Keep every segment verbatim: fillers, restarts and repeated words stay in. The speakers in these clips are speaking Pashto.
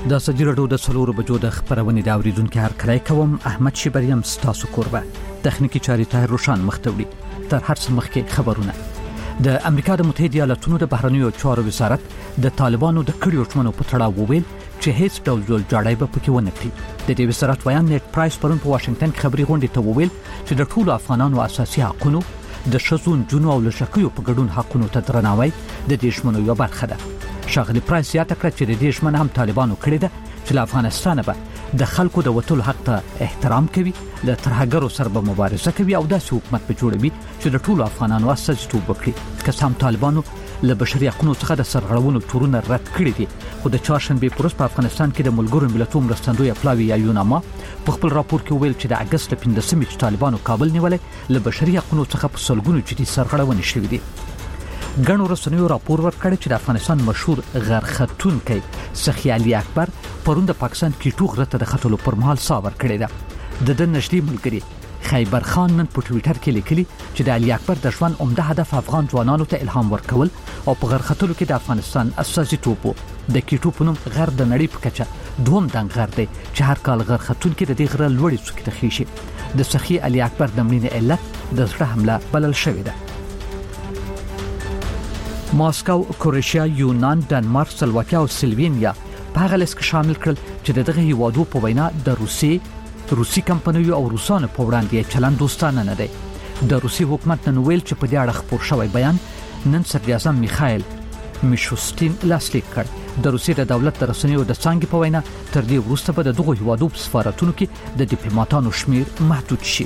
د ازادي راډیو د څلورو بجو د خبرونې د اوریدونکو هرکلی کوم. احمد شیبریم ستاسو کوربه. تخنیکی چاري طاهر روشان مختوړي. تر هر څه مخکې خبرونه. د امریکا د متحده ایالاتونو د بهرنیو چارو وزارت د طالبانو د کړیو ټمنو په تړاو وویل چې هیڅ ډول جوړ جاړی به پکې ونه کړي. د دې وزارت ویان نیټ پرایس پرون په واشنگټن کې خبري غونډې ته وویل چې د ټولو افغانانو اساسي حقوقو د شذون جنو او لشکيو په ګډون حقوقو ته درناوی د دې شمنو یو برخه ده. شاغلی پرایس یاد کړ چې د دې شمن هم طالبانو کړی ده چې له افغانستانه به د خلکو د وټول حق ته احترام کوي، د ترهګرو سره به مبارزه کوي او داسې حکومت به جوړوي چې د ټولو افغانانو استازیتوب وکړي. که هم طالبانو له بشري حقوقو څخه د سرغړونو تورونه رد کړي دي، خو د چهارشنبه پروس په افغانستان کې د ملګرو ملتونو مرستندوی پلاوی یا یوناما په خپل راپور کې ویل چې د اگست پنځمه چې طالبانو کابل نیولې له بشري حقوقو څخه په سلګونو جدي سرغړونې شوې دي. ګڼو رسنیو راپور ورکړی چې د افغانستان مشهور غرختونکی سخي علي اکبر پرون د پاکستان کې ټوغ رته د خطلو پر مهال صابر کړی ده. د د نشلی ملګری خیبر خان نن په ټوئیټر کې لیکلی چې د علي اکبر د ژوند عمده هدف افغان ځوانانو ته الهام ورکول او په غرختلو کې د افغانستان استازیتوب وو. د کیټو په نوم غر د نړۍ په کچه دوم دنګ غر دی چې هر کال غرختون کې د دې غره لوړې څوکې ته خېشي. د سخي علي اکبر د مړینې علت د زړه حمله بلل شوې ده. ماسکو، کروشیا، یونان، ډنمارک، سلواکیا او سلوینیا په هغه لیست کې شامل کړل چې دغه هیوادو په وینا د روسي روسي کمپنیو او روسانو په وړاندې چلند دوستانه نه دی. د روسي حکومت نن ویل چې په دې اړه خبر شوی بیان نن صدر اعظم میخائیل میشوستین لاسلیک کړ. د روسي د دولت د رسنیو د څنګه په وینا تر دې وروسته به د دغه هیوادو په سفارتونو کې د ډیپلوماټانو شمیر محدود شي.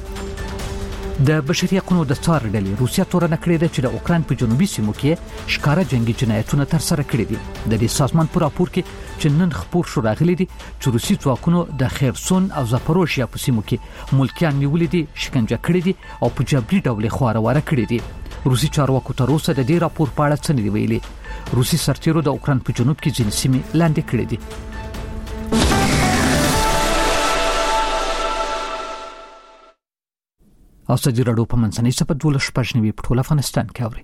د بشري حقوقو د څار ډلې روسیا تورنه کړې ده چې د اوکران په جنوبي سیمو کې ښکارا جنگي جنایتونه تر سره کړې دي. د دې سازمان په راپور کې چې نن خبر شو راغلي دي چې روسي ځواکونو د خیرسون او زاپروژیا په سیمو کې ملکیان نیولې دي، شکنجه کړې دي او په جبري ډول خواره کړې دي. روسي چارواکو تر اوسه د دې راپور په اړه څه نه دی ویلي. روسي سرتیرو د اوکران په جنوب کې ځینې سیمې لاندې کړې دي. ازادي راډیو په منځنۍ سپه دولس شپږنیوي په ټول افغانستان کې اوري.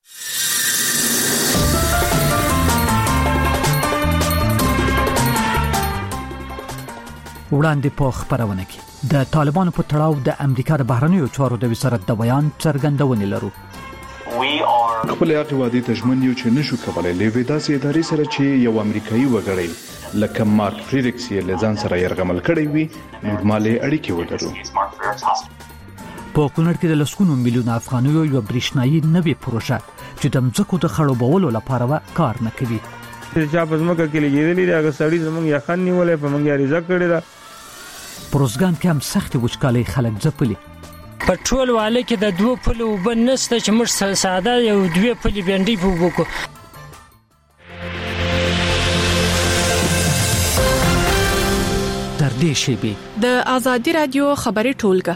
وړاندې په خبرونه کې د طالبانو په تړاو د امریکا د بهرنیو چارو د وزارت د بیان څرګندونې لرو. خپل اقتصادي تجمن یو چې نشو کولای لوي داسې ادارې سره چې یو امریکایي وګړی لکه مارک فریډریکس یې لزان سره يرغمل کړی وي نورمالي اړیکې ولرو. په کونړ کې د لسګونو میلیون افغانیو یو برېښنايي نوې پروژه چې د ځمکو د خړوبولو لپاره کار نه کوي. چې په ځمکه کې لګېدلې ده هغه سړی زمونږ یخن نیولې په موږ یې کړی ده. پروزګان کې هم سخت وچکالۍ خلک ځپلي. په ټول واله کې د دوه پلو وبن نسته چې موږ ساده یو دوه پلي بنډي په وبکو. تر دې شی د ازادي رادیو خبري ټولګه.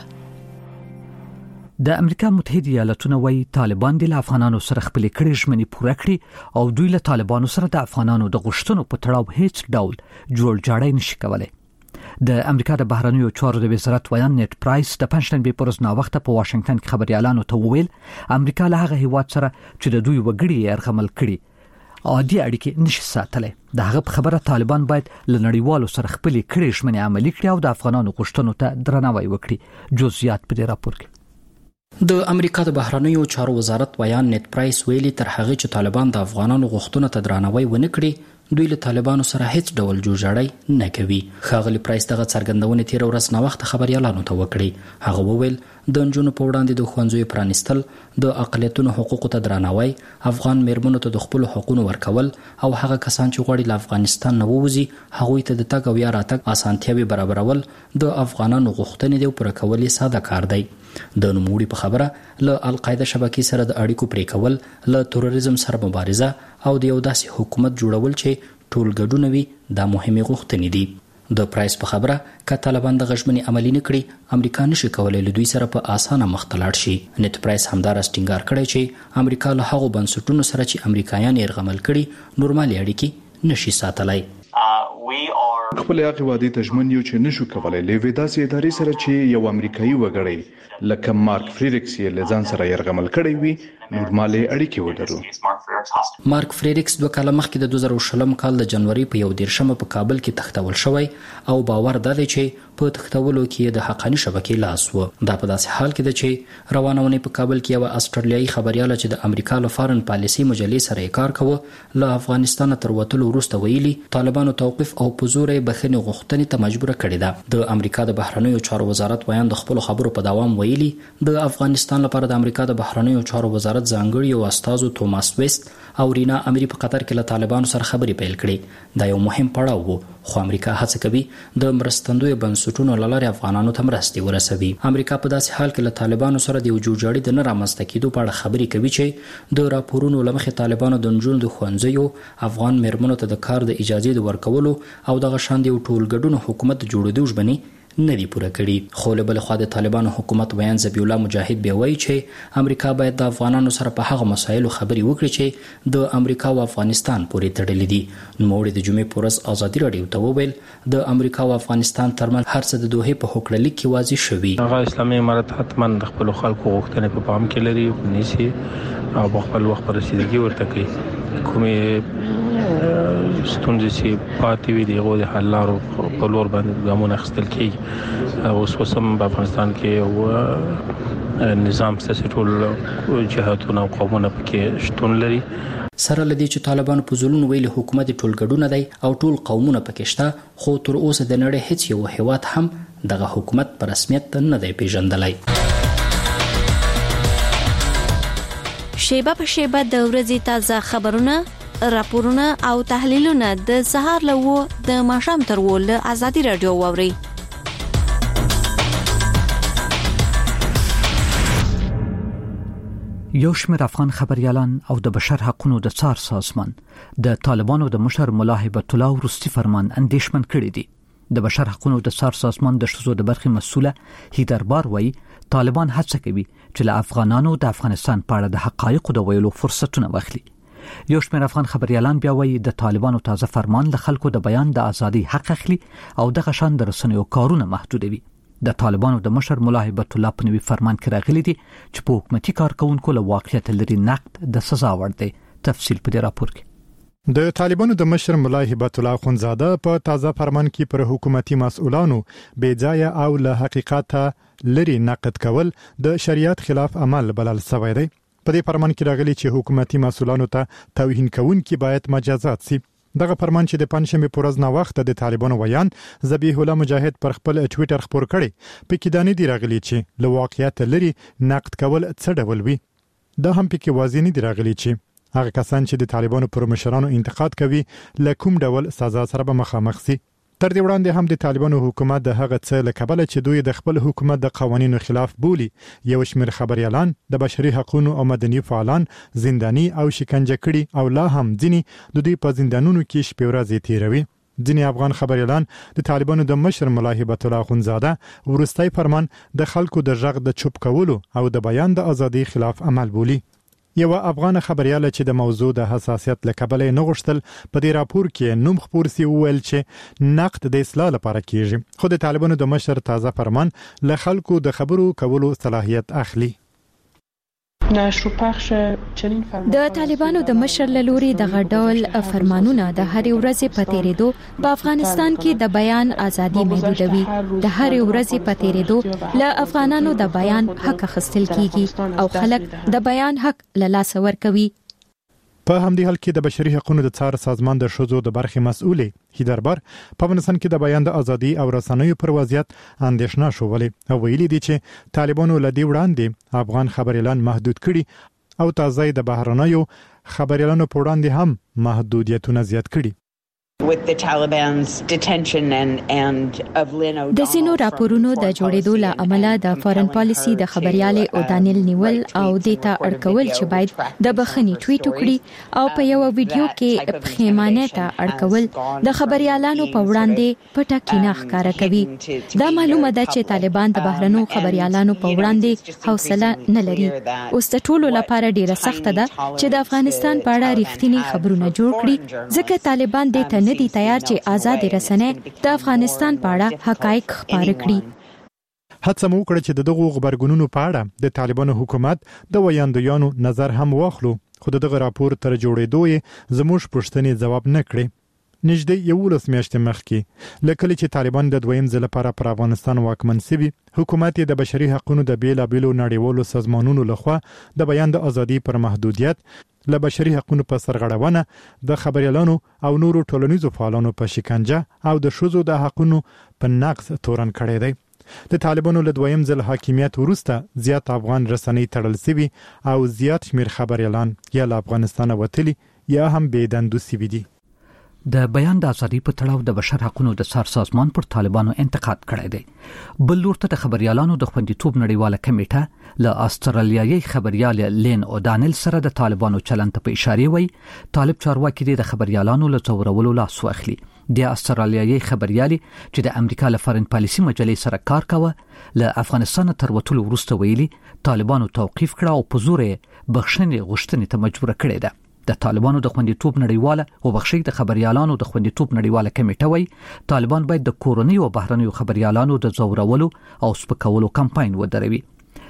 د امریکا متحده ایالاتونو وايي طالبان د افغانانو سره خپل کړي ژمنې پوره کړي او دوی له طالبانو سره د افغانانو د غوښتنو په تړاو هیڅ ډول جوړ جاړی نشي کولای. د امریکا د بهرنیو چارو د وزارت ویان نیټ پرایس د پنځشنبه پر ورځ ناوخته په واشنگټن کې خبريالانو ته وویل امریکا له هغه هیواد سره چې د دوی وګړي يرغمل کړي عادي اړیکې نشي ساتلای. د هغه خبره طالبان باید له نړیوالو سره خپل کړي ژمنې عملي کړي او د افغانانو غوښتنو ته درناوی وکړي. جزئیات په دې راپور کې. د امریکا د بهرنیو چارو وزارت ویان نیټ پرایس ویلي تر هغه چې طالبان د افغانانو غوښتنو ته درناوی ونه کړي دوی له طالبانو سره هیڅ ډول جوړجاړی نه کوي. ښاغلی پرایس دغه څرګندونه تیر ورځ ناوخته خبريالانو ته وکړي. هغه وویل د نجونو په وړاندې د ښوونځیو پرانیستل، د اقلیتونو حقوقو ته درناوی، افغان میرمنو ته د خپل حقوقو ورکول او هغه کسان چې غواړي له افغانستان نه ووځي هغوی ته د تګ او یا راتګ اسانتیاوي برابرول د افغانانو غوښتنې د پوره کولو ساده کار دی. د نوموړي په خبره له القاعده شبکې سره د اړیکو پرې کول، له تروریزم سره مبارزه او د یو داسې حکومت جوړول چې ټول ګډون وي دا مهمه غوښتنې دي. د پرایس په خبره که طالبان د غژمنې عملی نه کړي امریکا نشي کولای له دوی سره په اسانه مخ ته لاړ شي. نیټ پرایس همدار ټینګار کړی چې امریکا له هغو بنسټونو سره چې امریکایان یې رغمل کړي نورمالي اړیکې نشي ساتلای. خپل اقتصادي تجمن یو چې نشو کولای لوي داسې ادارې سره چې یو امریکایي وګړی لکه مارک فریډریکس یې لزان سره يرغمل کړی وي نورمالي اړیکې ولرو. مارک فریریکس دوه کاله مخکې د دوه زره شلم کال د جنوري په یو دیرشمه په کابل کې تختول شوی او باور ده چې په تختولو کې د حقانی شبکې لاس و. دا په داسې حال کې ده چې روانونه په کابل کې یو استرالیایي خبرياله چې د امریکا له فارن پالیسي مجلې سره کار کوي له افغانستان تر وتلو وروسته ویلي طالبانو توقف او پزوري بخښنې غوښتنې ته مجبور کړي ده. د امریکا د بهرنیو چارو وزارت ویان د خپل خبرو په دوام ویلي د افغانستان لپاره د امریکا د بهرنیو چارو وزارت ځانګړي او استاذ توماس ویست او رینا امری په قطر کې له طالبانو سره خبرې پیل کړې. دا یو مهم پړاو وو خو امریکا هڅه کوي د مرستندوی بنسټونو لاره افغانانو ته مرستې ورسوي. امریکا په داسې حال کې له طالبانو سره د جوړجاړي د نه رامنځته کېدو په اړه خبرې کوي چې د راپورونو لمخې طالبانو د نجونو د ښوونځیو افغان میرمنو ته د کار د اجازه د ورکولو او دغه شان د ټولګډونو حکومت جوړېدو ژبني نه دی پوره کړي. خو له بل خوا د طالبانو حکومت بیان ذبیح الله مجاهد به وایي چې امریکا باید د افغانانو سره په هغه مسایلو خبرې وکړي چې د امریکا او افغانستان پورې تړلې دي. نو د جمعې پورز ازادي رادیو ته وویل د امریکا او افغانستان ترمنځ هر څه د دوه په هوکړه کې واضح شوی. هغه اسلامي امارت حتما د خپل خلکو غوښتنې په پام کې لري او نيسي او په خپل وخت پر رسیدګي ورته کوي. کومې ستونزې چې پاتې وي دغه د حل لارو په لور باندې ګامونه اخیستل کیږي. اوس وسم په افغانستان کې او نظام سیاسي ټول جهاتونه او قومونه پکې شتون لري. سره لدی چې طالبان په ځلون ویلي حکومت ټولګډونه دی او ټول قومونه پکې شته خو تر اوسه د نړۍ هیڅ یو هیواد هم دغه حکومت په رسمیت نه دی پیژندلی. شیبه په شیبه د ورځې تازه خبرونه، راپورونه او تحلیلونه د سهار له و د ماښام تر و له ازادي رادیو واوري. یو شمېر افغان خبريالان او د بشر حقوقو د څار سازمان د طالبانو د مشر ملا هیبت الله وروستي فرمان اندیشمن کړی دی. د بشر حقوقو د څار سازمان د شذو د برخې مسؤله هیدربار وایي طالبان هڅه کوي چې له افغانانو د افغانستان په اړه د حقایقو د ویلو فرصتونه واخلي. یو شمېر افغان خبريالان بیا وایي د طالبانو تازه فرمان له خلکو د بیان د ازادي حق اخلي او دغه شان د رسنیو کارونه محدودوي. د طالبانو د مشر ملا هیبت الله په نوي فرمان کې راغلي دي چې په حکومتي کارکونکو له واقعیت لري نقد د سزا وړ دی. تفصیل په دې راپور کې. د طالبانو د مشر ملا هیبت الله خونزاده په تازه فرمان کې پر حکومتي مسؤلانو بې ځای او له حقیقت لري نقد کول د شریعت خلاف عمل بلل شوی دی. په دې فرمان کې راغلي چې حکومتي مسؤلانو ته توهین کوونکي باید مجازات شي. دغه فرمان چې د پنځمې پورز نه وخت د طالبانو ویان ذبیح الله مجاهد پر خپل ټوئیټر خبر کړي په کې دانې دی راغلي چې له واقعیت لري نقد کول څه ډول وي. دا هم په کې واضح نه دی راغلي چې هغه کسان چې د طالبانو پر مشرانو انتقاد کوي له کوم ډول سزا سره به مخامخ شي. تر دې وړاندې هم د طالبانو حکومت د هغه څه له کبله چې دوی د خپل حکومت د قوانینو خلاف بولي یو شمېر خبريالان د بشري حقوقو او مدني فعالان زنداني او شکنجه کړي او لا هم ځینې د دوی په زندانونو کې شپې ورځې تیروي. ځینې افغان خبريالان د طالبانو د مشر ملا هیبت الله خونزاده ورستۍ فرمان د خلکو د ژغ د چوپ کولو او د بیان د ازادي خلاف عمل بولي. یو افغان خبرياله چې د موضوع د حساسیت لکبل نه غوښتل په دې راپور کې نوم خبر سي ویل چې نقد د اصلاح لپاره کیږي خو د طالبانو د مشر تازه فرمان له خلکو د خبرو کولو صلاحیت اخلي. د طالبانو د مشر لوري د غډول فرمانونه د هر ورځې په تیریدو په افغانستان کې د بیان ازادي محدودوي. د هر ورځې په تیریدو له افغانانو د بیان حق اخیستل کیږي او خلک د بیان حق له لاسه ورکوي. په همدې حال کې د بشري حقوقو د څار سازمان د شذو د برخې مسؤلې هیدربار په افغانستان کې د بیان د ازادي او رسنیو پر وضعیت اندېښنه شولې او ویلي دي چې طالبانو لدی وړاندې افغان خبريالان محدود کړي او تازه د بهرنیو خبريالانو په وړاندې هم محدودیتونه زیات کړي. د سينو راپورونو د جوړېدو له عمله د فارن پالیسي د خبريالې او دانیل نیول او دیتا اړکول چې باید د بخښنې ټویټ وکړي او په یو ویډیو کې پخېمانه ته اړکول د خبريالانو په وړاندې پټه کینه ښکارا کوي. دا معلومه ده چې طالبان د بهرنو خبريالانو په وړاندې حوصله نه لري. اوس د ټولو لپاره ډیره سخته ده چې د افغانستان په اړه ریښتینی خبرونه جوړ کړي ځکه طالبان د ته دي تیار چې آزاد رسنۍ د افغانستان په اړه حقایق خبره کړي. هڅه مو وکړه چې دغه خبرګونونو په اړه د طالبانو حکومت د ویاندویانو نظر هم واخلو، خو دغه راپور تر جوړېدو یې زموږ پوښتنې ځواب نه کړې. نږدې یولس میاشتې مخکې لکه چې طالبان د دویم ځل لپاره پر افغانستان واکمن شوي، حکومت د بشري حقوقو د بیلابېلو نړیوالو سازمانونو لخوا د بیان د ازادي پر محدودیت، له بشري حقوقو په سرغړونه، د خبريالانو او نورو ټولنیزو فعالانو په شکنجه او د ښځو د حقوقو په نقض تورن کړی دی. د طالبانو له دویم ځل حاکمیت وروسته زیات افغان رسنۍ تړل شوي او زیات شمیر خبريالان یا له افغانستان وتلي یا هم بې دندو شوي دي. د بیان د ازادي په تړاو د بشر حقوقو د سر سازمان پر طالبانو انتقاد کړی دی. بل لور ته د خبريالانو د خوندیتوب نړیواله کمیټه له استرالیایي خبريال لین اودانل سره د طالبانو چلند په اشاره وی طالب چارواکي د خبريالانو له څورولو لاس واخلي. د استرالیایي خبريالي چې د امریکا له فارن پالیسي مجلې سره کار کاوه له افغانستان تر وټولو وروسته ویلي طالبانو توقيف کړه او په زور بخښنې غوښتنې ته مجبور کړی دی. د طالبانو د خوندیتوب نړیواله او بخښي د خبريالانو د خوندیتوب نړیواله کمیټه وی طالبان باید د کورونی او بهرنیو خبريالانو د زورولو او سپکولو کمپاین ودروي.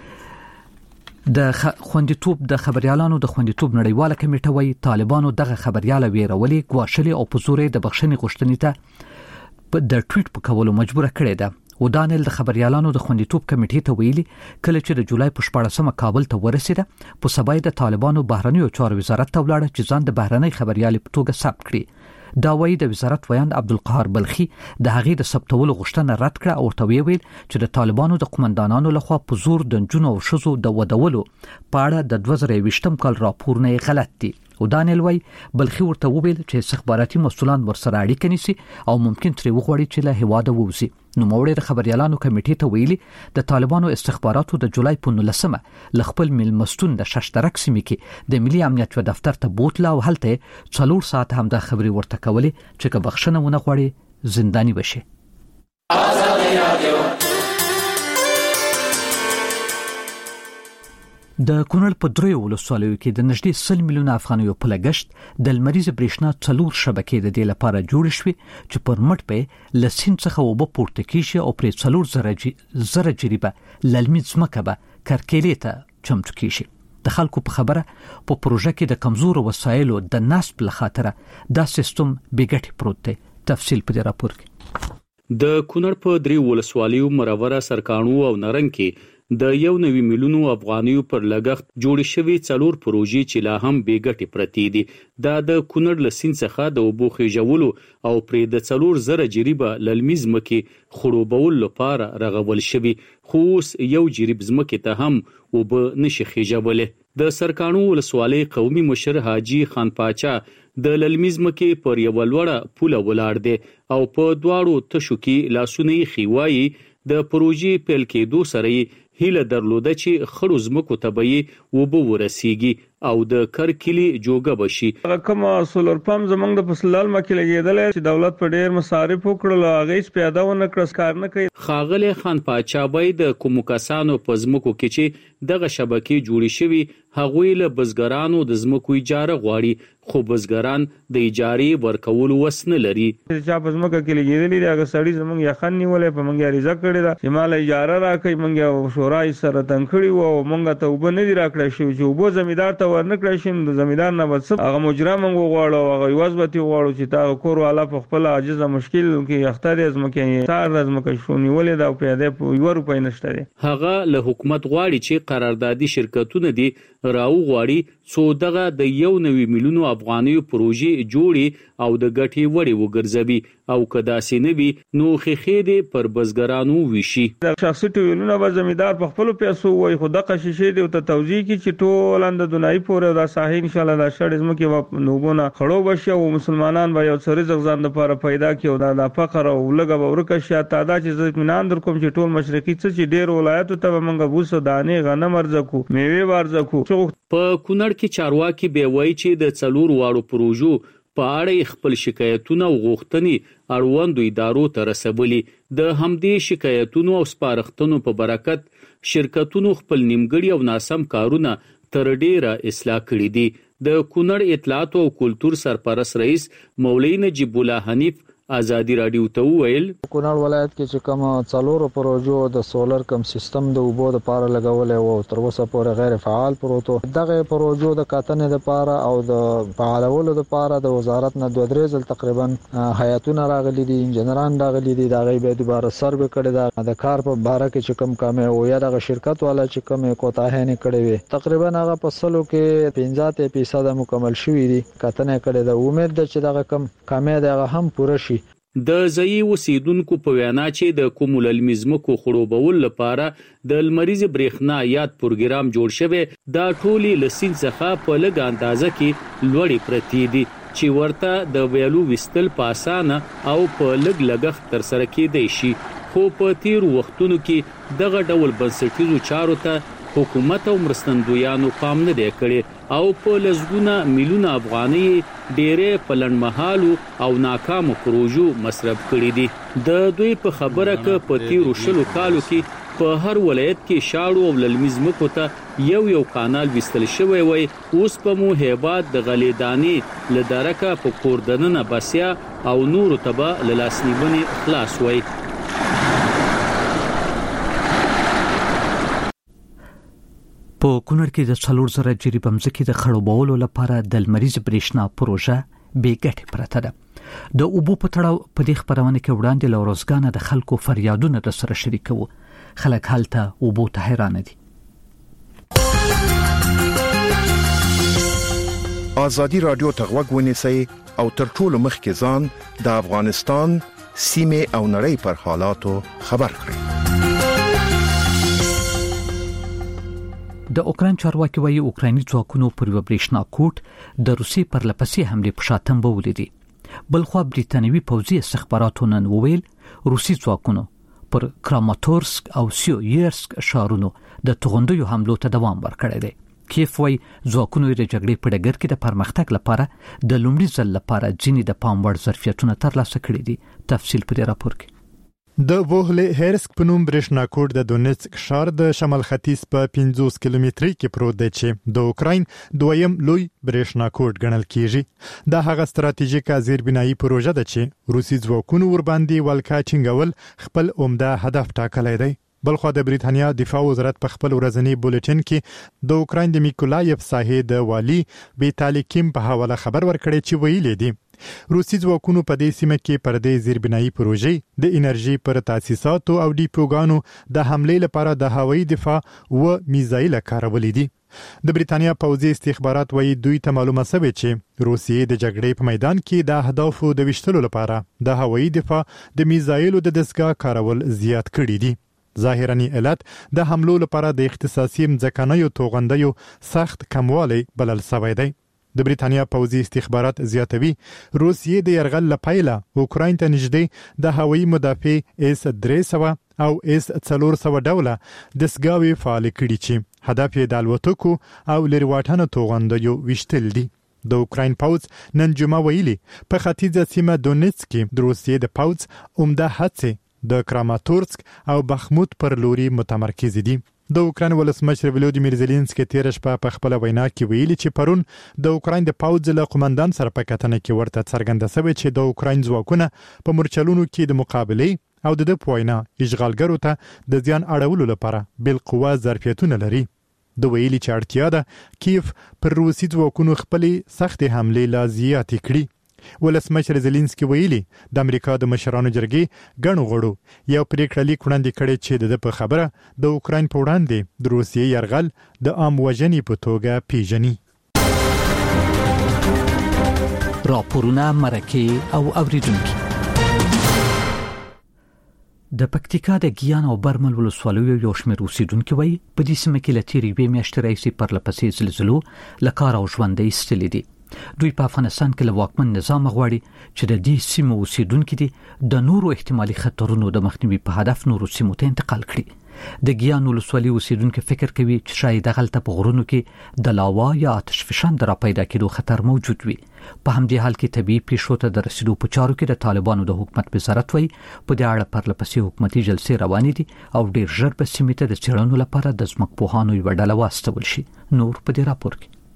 د خوندیتوب د خبريالانو د خوندیتوب نړیواله کمیټه وی طالبانو دغه خبرياله ویرولي، ګواښلي او په زور د بخښنې غوښتنې ته د ټویټ په کولو مجبور کړی دی. ودانل د خبريالانو د خوندیتوب کمیټې ته ویلي کله چې د جولای په شپاړسمه کابل ته ورسېده، په سبا د طالبانو بهرنیو چارو وزارت ته ولاړه چې ځان د بهرنۍ خبريالي په توګه ثبت کړي. دا وایي د وزارت ویاند عبدالقهار بلخي د هغې د ثبتولو غوښتنه رد کړه او ورته ویل چې د طالبانو د قومندانانو لخوا په زور د نجونو او ښځو د ودولو په اړه د دوه زره یوویشتم کال راپور نه غلط دي. ودانل وای بلخي ورته وویل چې استخباراتي مسؤلان ورسره اړیکه نیسي او ممکن ترې وغواړي چې له هواده ووځي. نو موړي د خبريالانو کمیټې ته ویلي د طالبانو استخباراتو د جولای په نولسمه ل خپل ملمستون د ششترک سیمې کې د ملي امنیت و دفتر ته بوتله او هلته څلور ساعت هم د خبري ورته کولې چې که بخښنه ونه غواړي زنداني بشي. د کونړ په دریو ولسوالیو کې د نږدې سل میلیونه افغانیو په لګښت د لمریز برېښنا څلور شبکې د دې لپاره جوړ شوې چې پر مټ په لسین څخه وب پورته کیږي او پر څلور زره زره جریبه للمي ځمکه به کرکېلې ته چمتو کیږي. د خلکو په خبره په پروژه کې د کمزور وسایلو د نصب لخاطره دا سیستم بیګټي پروت دی. تفصیل په دې راپور کې. د کونړ په دریو ولسوالیو مروره سرکانو او نرنګ کې د یو نوي میلیونو افغانیو پر لګښت جوړ شوی څلور پروژې چې لا هم بیګټي پرتی دي. دا د کونړ لسین څخه د اوبو خېجولو او پرې د څلور زره جریبه للمي ځمکې خړوبول لپاره رغول شوی، خو اوس یو جریب ځمکې ته هم اوبه نشي خېجولې. د سرکانو ولسوالۍ قومي مشر حاجی خان پاچا د للمي ځمکې پر یو لوړه پوله ولاړ دی او په دواړو تشو کې لاسونه خېوایي د پروژې پیل کېدو سره هیله درلوده چې خړو ځمکو ته به وبو ورسیږي او د کرکلی جوګه بشي. کوم سولر پمپ زمنګ د فصلال مکه لګیدل چې دولت په ډیر مصارف وکړل او هغه هیڅ پیدا ونه کړ کار نه کوي. خاغله خان پاچا بای د کوم کسانو په ځمکو کې چې دغه شبکې جوړې شوي هغوی له بزګرانو د ځمکو اجاره غواړي، خو بزګران د اجارې ورکول وسنه لري. چې په ځمکه کې لګیدل دي هغه سړی زمنګ یخن نیولې په منګه ریزه کړی دا چې مال اجاره راکې منګه شورای سره تنکړی وو منګه ته وب نه دی راکړی شو چې وب زمیدار ته ورنکړی شي د زمیدار نه وڅ هغه مجرم غواړو هغه یوازبتي غواړو چې تا کور والا په خپل عاجز مشکل کې اختیار ازمکه تار ازمکه شونی ولې دا پیاده په یو روپۍ نشته دی. هغه له حکومت غواړي چې قراردادي شرکتونه دي راو غواړي څو دغه د یو نوي میلیونو افغانیو پروژې جوړي او د ګټي وړي وګرځوي او کدا سینوي نو خېخې دي پر بزګرانو وشي. د شخصي ټولنو به زمیدار په خپل پیسو وای خو د قشیشې دی ته توزیع کی چې ټول اند دنیای پورې دا ساحل ان شاء الله دا شړ زمکه و نوبونه خړو بشي او مسلمانان به یو څری ځان لپاره پیدا کیو دا د فقر او لګه ورکه شاته دا چې زمینان در کوم چې ټول مشرقي چې ډیر ولایتو ته منګه بوسه دانه غنم ورزکو میوه ورزکو. په کونړ کې چارواکي به وای چې د څلور واړو پروژو په اړه خپل شکایتونه او غوښتنې اړوندو ادارو ته رسولي. د همدې شکایتونو او سپارښتنو په برکت شرکتونو خپل نیمګړي او ناسم کارونه تر ډیره اصلاح کړي دي. د کونړ اطلاعات او کلتور سرپرست رئیس مولوی نجیب الله حنیف ازادي رادیو ته وویل کونړ ولایت کې چې کوم څلورو پروژو د سولر کم سیستم د اوبو د پاره لګولې او تر اوسه پورې غیر فعال پروتو دغه پروژو د کاتنې د پاره او د فعالولو د پاره د وزارت نه دوه درې ځل تقریبا حیاتونه راغلي دي انجنيران راغلي دي دا غي به دوباره سروې کړي دا د کار په باره کې چې کوم کم او یا د شرکت والا چې کوم کوتاه نه کړي وي تقریبا هغه په سلو کې پنځه فیصد مکمل شوی دي کاتنې کړي د امید ده چې دغه کم کمې دغه هم پوره شي د ځای اوسیدونکو په وینا چې د کومول المزمکو خړوبول لپاره د لمریز برېښنا یاد پروګرام جوړ شوی دا ټولي لسین څخه په لږ اندازه کې لوړی پرتی دي چې ورته د ویلو وستل پاسانه او په لږ لګښت تر سره کېدای شي خو په تیر وختونو کې دغه ډول بنسټیزو چارو ته حکومت او مرستندویانو پام نه دی کړی او په لزګونه میلیونه افغانۍ ډېرې پلنمحالو او ناکامو پروژو مصرف کړي دي د دوی په خبره کې په تیرو شلو کالو کې په هر ولایت کې شاړو او للمزمکو ته یو یو کانال وستل شوی وي اوس په مو هیبات د غلیدانې لدارکه په کوردننه بسیا او نورو تبا للاسنیبني خلاص وي په کونړ کې د څلور زره جری بمځکې د خړوبولو لپاره د لمریز برېښنا پروژه بې ګټې پرته ده د اوبو په تړاو په دې خبرونه کې وړاندې لوروزګانه د خلکو فریادونه در سره شریکو خلک حالته اوبو ته حیران دي ازادي رادیو ته غوږ ونیسئ او تر ټولو مخکې ځان د افغانستان سیمه او نړۍ پر حالاتو خبر کړئ د اوکران چارواکي وايي اوکراني ځواکونو پر برېښنا کوټ د روسي پر لپسې حمله په شاتم بولیدي بلخو بریټانوي پوځي استخباراتو نن وویل روسي ځواکونو پر کراماتورسک او سیویرسک ښارونو د توغندیو حملو ته دوام ورکړی دی کیف وايي ځواکونو د جګړې په ډګر کې د پرمختګ لپاره د لومړي ځل لپاره ځینې د پام وړ ظرفیتونه ترلاسه کړي دي تفصیل په دې راپور کې د وهله هرسک په نوم برېښنا کوټ د دونیتسک ښار د شمال ختیځ په پنځوس کیلومتري کې پروت دی چې د اوکراین دویم لوی برېښنا کوټ ګڼل کیږي دا هغه ستراتیژیکه زیربنایي پروژه ده چې روسي ځواکونو ور باندې ولکا چنګول خپل عمده هدف ټاکلی دی بلخو د بریټانیا دفاع وزارت په خپل ورځنی بولټین کې د اوکراین د میکولایف ساحې د والی ویتالی کیم په حواله خبر ورکړی چې ویلي دی روسي ځواکونو په دې سیمه کې پر دې زیربنایي پروژې د انرژي پر تاسیساتو او ډیپوګانو د حمله لپاره د هوایي دفاع و میزایل کارولې دي د بریټانیا پوځي استخبارات وايي دوی ته معلومه شوه چې روسیې د جګړې په میدان کې د اهدافو د وشتلو لپاره د هوایي دفاع د میزایلو د دستګاه کارول زیات کړي دي ظاهراً علت د حملو لپاره د اختصاصي مځکنیو توغندیو سخت کموالی بلل شوی دی د بریټانیا پوځي استخبارات زیاتوي روسیې د يرغل لپاره اوکراین ته نږدې د هوایي مدافع اس درې سوه او اس څلور سوه ډوله دستګاوې فعال کړي چې هدف یې د الوتکو او لریواټانو توغندیو وشتل دي د اوکراین پوځ نن جمعه ویلي په ختیځه سیمه دونیتسک کې د روسیې د پوځ عمده هڅې د کراماتورسک او بخموت پر لوري متمرکز دي د اوکراین ولسمشر ولودیمیر زيلنسکي تیر شپه په خپل وینا کې ویلي چې پرون د اوکراین د پوځ له قومندان سره په کتنه کې ورته څرګنده شوی چې د اوکراین ځواکونه په مورچلونو کې د مقابله او د پوینا اشغالګرو ته د ځان اړولو لپاره بل قوه ظرفیتونه لري د ویلي چې اړتیا ده کیف پر روسي ځواکونو خپل سخت حمله لا زیات کړي ولسمشر زيلنسکي ویلي د امریکا د مشرانو جرګې غنو غړو یو پریکړه لیک وړاندې کړي چې د په خبره د اوکراین په وړاندې د روسیې يرغل د عام وژنې په توګه پیژني راپورونه مرکه او اوریدونکو د پکتیکا د ګیان او برمل ولسوالیو یو شمېر اوسیدونکو وایي په دې سیمه کې لتیری وې میاشتې راځي پر لپسې زلزلو لکار او ژوندۍ استلې دي دوی په افغانستان کې له واکمن نظام غواړي چې د دې سیمو اوسیدونکو دي د نورو احتمالي خطرونو د مخنیوي په هدف نورو سیمو ته انتقال کړي د ګیان ولسوالۍ اوسیدونکو فکر کوي چې شاید دغلته په غرونو کې د لاوا یا آتش فشان د را پیدا کېدو خطر موجود وي په همدې حال کې طبيعي پیښو ته د رسیدو په چارو کې د طالبانو د حکومت وزارت وایي په دې اړه پرلپسې حکومتي جلسې روانې دي او ډېر ژر به سیمې ته د څېړنو لپاره د ځمکپوهانو یوه ډله واستول شي نور په دې راپور کې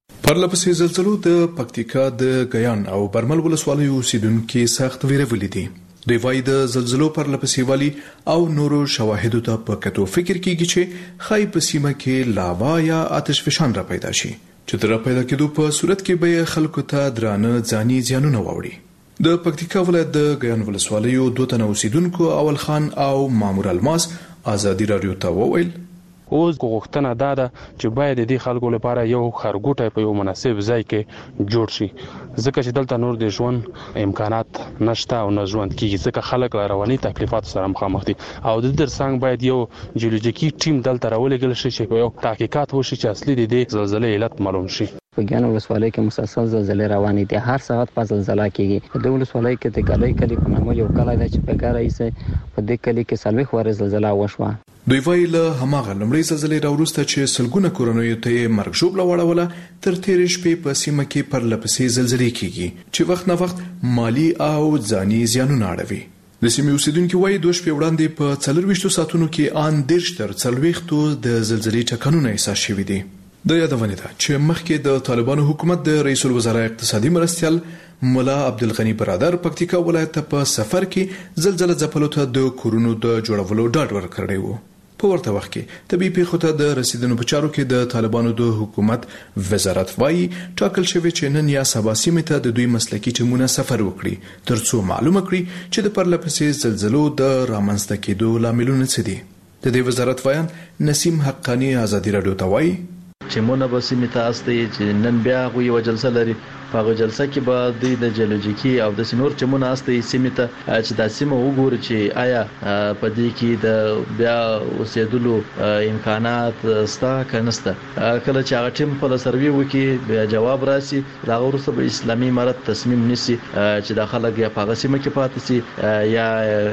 پرلپسې زلزلو د پکتیکا د ګیان او برمل ولسوالیو اوسیدونکو سخت ویره ولیدي. دوی وايي د زلزلو پرلپسې والی او نورو شواهدو ته په کتو فکر کیږي چې خای په سیمه کې لاوا یا آتش فشان را پیدا شي چې تر پیدا کېدو په صورت کې به خلکو ته درانه ځاني زیانونه واوړي. د پکتیکا ولایت د ګیان ولسوالیو دوه تنه اوسیدونکو اول خان او مامور الماس ازادي رادیو ته وویل اوس غوښتنه دا ده چې باید د دې خلکو لپاره یو خرګوټی په یو مناسب ځای کې جوړ شي، ځکه چې دلته نور د ژوند امکانات نشته او نه ژوند کیږي، ځکه خلک له رواني تکلیفاتو سره مخامخ دي او د دې ترڅنګ باید یو جیولوژیکي ټیم دلته راولېږل شي چې په یو تحقیقات وشي چې اصلي د دې زلزلې علت معلوم شي. په ګیان ولسوالۍ کې مسلسل زلزلې روانې دي، هر ساعت په زلزلہ کېږي. د ولسوالۍ کې د کلی کلی په نامه یو کلی دی چې په ګاره یې په دې کلی کې څلوېښت وارې زلزله وشوه. دوی وایي له هماغه لومړۍ زلزلې راوروسته چې سلګونه کورنیو ته یې مرګ ژوبله واړوله تر تېرې شپې په سیمه کې پرلپسې زلزلې کېږي چې وخت نه وخت مالی او ځاني زیانونه اړوي. د سیمې اوسیدونکو وایي دوه شپې وړاندې په څلرویشتو ساعتونو کې ان دېرش تر څلوېښتو د زلزلې ټکانونه احساس شوي دي. د یادونه ده چې مخکې د طالبانو حکومت د رئیس الوزرا اقتصادي مرستیال مولا عبدالغنی برادر پکتیکا ولایت په سفر کې زلزلہ ځپلو ته د کورونو د جوړولو ډاډ ورکړی و. په ورته وخت کې طبي پیښو ته د رسیدنو په چارو کې د طالبانو د حکومت وزارت وايي ټاکل شوی چې نن یا سبا سیمه ته د دوی مسلکي ټیمونه سفر وکړي ترڅو معلومه کړي چې د پرلپسې زلزلو د رامنځته کېدو لاملونه څه دي. د دې وزارت وایي نسیم حقانی ازادي رادیو ته وایي چې مونږ به سیمه ته استي چې نن بیا غوي یو جلسه لري، په هغه جلسه کې به د جیولوژیکي او د سینور چې مونږ استي سیمه ته چې د سیمه وګوري چې آیا په دې کې د بیا اوسېدلو امکانات ستا کنهسته. کله چې هغه ټیم په سروي وکړي بیا جواب راسي، دا ورسره به اسلامي امارت تصمیم نیسي چې د خلک یا په سیمه کې پاتې سي یا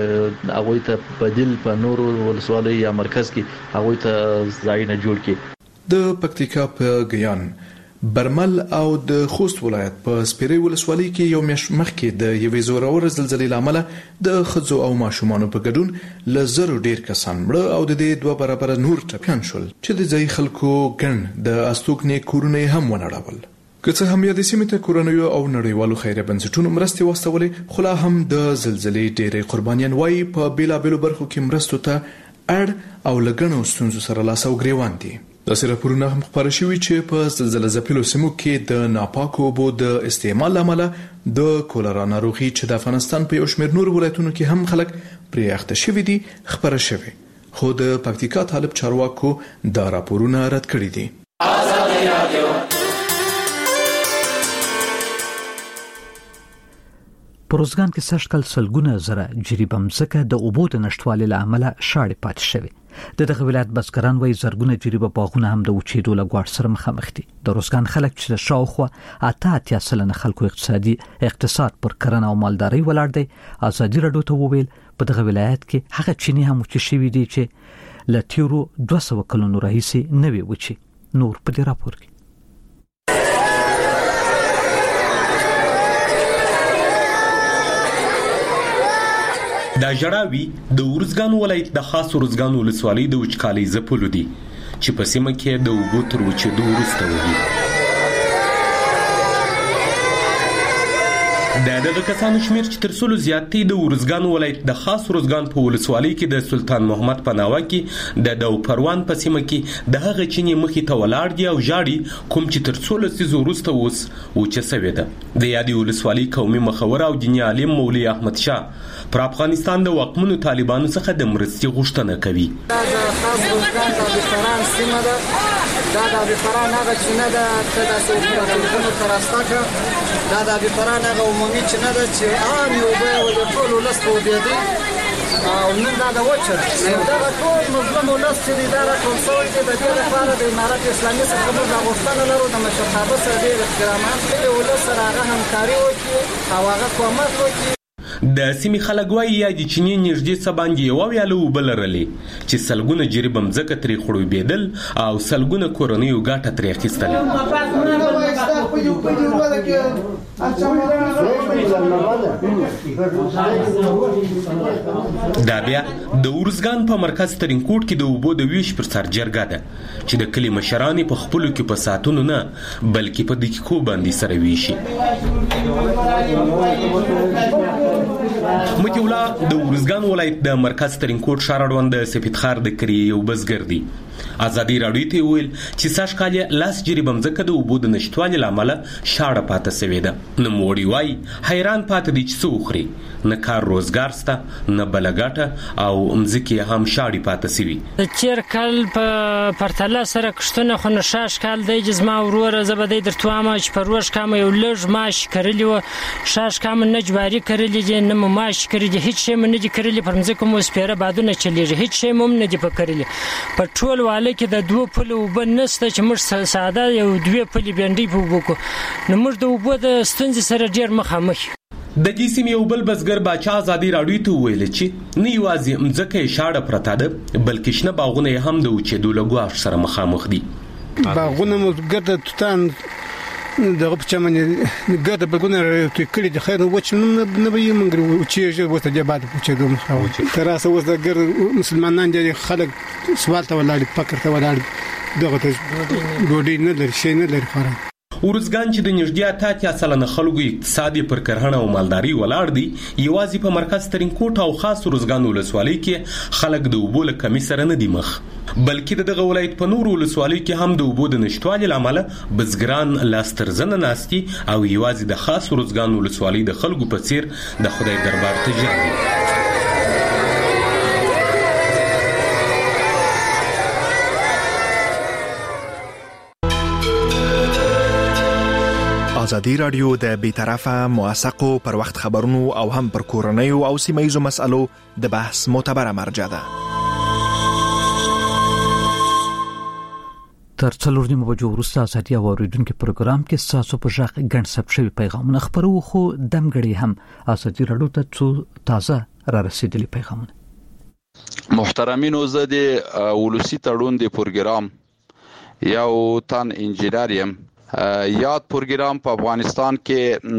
هغه ته بدیل په نورو ولسوالۍ یا مرکز کې هغه ته ځای نه جوړ کړي. د پکتیکا په ګیان برمل او د خوست ولایت په سپیرې ولسوالۍ کې یو میاشت مخکې د یوې زورور زلزلې لامل د ښځو او ماشومانو په ګډون له زرو ډیر کسان مړه او د دې دوه برابر نور ټپيان شول چې د ځای خلکو ګڼ د استوګنې کورونه هم ونړول. که څه هم د سیمې ته کورنیو او نړیوالو خیریه بنسټونو مرستې واستولې، خو لا هم د زلزلې ډېرې قربانیان وایي په بیلابیلو برخو کې مرستو ته اړ او لګڼو ستونزو سره لاس او ګریوان دي. داسې راپورونه هم خپاره شوي چې په زلزله ځپلو سیمو کې د ناپاکو اوبو د استعمال له امله د کولرا ناروغي چې د افغانستان په یو شمېر نورو ولایتونو کې هم خلک پرې اخته شوي دي خپاره شوي، خو د پکتیکا طالب چارواکو دا راپورونه رد کړي دي. پروزګان کې سږکال سلګونه زره جریبه مځکه د اوبو د نشټوالي له امله شاړې پاتې شوې. د دغه ولایت بزګران وایي زرګونه جریبه باغونه هم د وچېدو له ګواښ سره مخامخ دي. د روزګان خلک چې د شاوخوا اته اتیا سلنه خلکو اقتصادي اقتصاد پر کرنه او مالدارۍ ولاړ دی، ازادي رادیو ته وویل په دغه ولایت کې هغه چینی هم وچې شوي دي چې له تیرو دوه سوه کلونو راهیسې نه وي وچې. نور په دې راپور کې دا جړاوي د ورزګان ولایت د خاص ورزګان ولسوالۍ د وچکالۍ ځپلو دي چې په سیمه کې د اوبو تر وچېدو وروسته وي. د دغه کسانو شمیر چې تر څلو زیات دی د ورزګان ولایت د خاص ورزګان په ولسوالۍ کې د سلطان محمد په ناوه کې د دو پروان په سیمه کې د هغه چینی مخې ته ولاړ دي او ژاړي کوم چې تر څلو لسیزو وروسته اوس وچه سوې ده. د یادې ولسوالۍ قومي مخور او دیني عالم مولوي احمد شاه پر افغانستان د واکمنو طالبانو څخه د مرستې غوښتنه کوي. دا د افغان هغه چې نه ده ته د سوپراتونو ترسته دا د افغان هغه عمومي چې نه ده چې عام یو به ول ټول ولس په دې دي او نن دا د وچر دا ټول مظلوم ولس چې دا راټول شوی دی د دې لپاره د امارت اسلامي څخه موږ غوښتنه لرو د مشرتابه سره د احترامات کې ولس سره هغه همکاري وکړي او هغه کومک وکړي. د سیمې خلک وایي یا د چینی نږدې څه باندې یوه ویاله اوبه لرلې چې سلګونه جریبه مځکه ترې خړوبېدل او سلګونه کورنیو ګټه ترې اخیستله. دا بیا د ارزګان په مرکز ترینکوټ کې د اوبو د ویش پر سر جرګه ده چې د کلي مشران په خپلو کې په ساعتونو نه بلکې په دقیقو باندې سره ویشي. متي الله د ارزګان ولایت د مرکز ترینکوټ ښار اړوند د سپیدخار د کری یو بزګر دی. ازادي راډیو ته ویل چې سږ کال لاس جریبه مځکه د اوبو د نشتوالي له امله شاړه پاتې سوې ده. نوموړي وایي حیران پاتې دي چې څه وخوري، نه کار روزګار شته نه بله ګټه او مځکې هم شاړې پاتې سوي. د تېر کال په پرتله سره کښتونه خو نه شاش کال دی چې زما وروره زه به دی درته وایم چې په روژ کامه یو لږ ماش کرلي وه، شاش کامه نه جواري کرلي دي نه مو ماش کرلي دي، هېڅ شی مو نه دي کرلي، پر مځکو مو سپېره بادونه چلېږي، هېڅ شی مو هم نه دي په کرلي. په ټول واله کې د دوه پلو اوبه نشته چې موږ ساده یو دوې پلې بینډۍ په اوبو کړو، نو موږ د اوبو د ستونزې سره ډېر مخامخ. د دې سیمې یو بل بزګر باچا ازادي راډیو ته وویل چې نه یوازې مځکه یې شاړه پرته ده بلکې شنه باغونه یې هم د وچېدو له ګواښ سره مخامخ دي. باغونه مو ګرده توتان دغه په چمن ګرده باغونه توی کړي د خیر وچ نه به یې مونږ وچېږي ورته د بعد وچېدو مخاوچ تر اوسه اوس د ګر مسلمانان دي خلک سوال ته ولاړ فکر ته ولاړ دغه ته ډوډۍ نه لري شي نه لري خورا. ارزګان چې د نږدې اته اتیا سلنه خلکو اقتصادي پر کرهڼه او مالداري ولاړ دي، یوازې په مرکز ترینکوټ او خاص ارزګان ولسوالۍ کې خلک د اوبو له کمي سره نه دي مخ، بلکې د دغه ولایت په نورو ولسوالیو کې هم د اوبو د نشتوالي له امله بزګران لاس تر زنه ناست دي او یوازې د خاص ارزګان ولسوالۍ د خلکو په څیر د خدای دربار ته ژاړي. ازادي راډیو د بیطرفه موثقو پر وخت خبرونو او هم پر کورنیو او سیمه‌ییزو مسالو د بحث معتبره مرجع ده. تر څلور نیمو بجو وروسته ازادي اوریدونکو پروګرام کې ستاسو په ژغ ګڼ ثبت شوي پیغامونه خپرو، خو دمګړي هم ازادي راډیو ته څو تازه را رسیدلي پیغامونه. محترمینو، زه د ولسی تړون د پروګرام یو تن انجینر یم. یاد پروګرام په افغانستان کې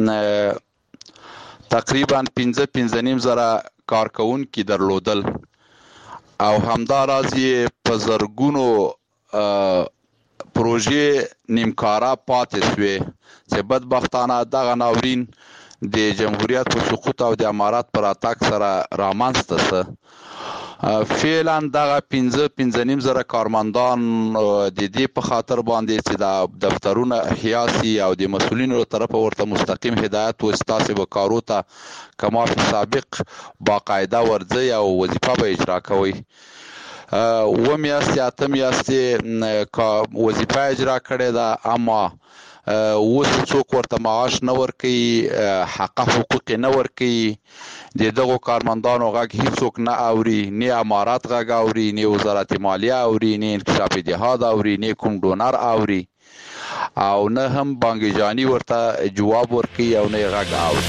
تقریبا پنځه پنځه نیم زره کارکونکي درلودل او همداراز یې په زرګونو پروژې نیمکاره پاتې شوې چې بدبختانه دغه ناورین د جمهوریت په سقوط او د امارات پر راتګ سره رامنځته شو. فعلا دغه پنځه پنځه نیم زره کارمندان د دې په خاطر باندې چې د دفترونه احیاسي او د مسؤلینو له طرفه ورته مستقیم هدایت و ستاسې به کارو ته کما فی سابق باقاعده ورځئ او وظیفه به اجرا کوئ. اوه میاشتې اته میاشتې وظیفه اجرا کړې ده، اما اوس څوک ورته معاش نه ورکوي، حق حقوق نه ورکوي. د دغو کارمندانو غږ هیڅوک نه اوري، نه امارات غږ اوري، نه وزارت مالیه اوري، نه انکشاف جهاد اوري، نه کوم ډونر اوري او نه هم بانک جانی ورته جواب ورکوي او نه غږ اوري.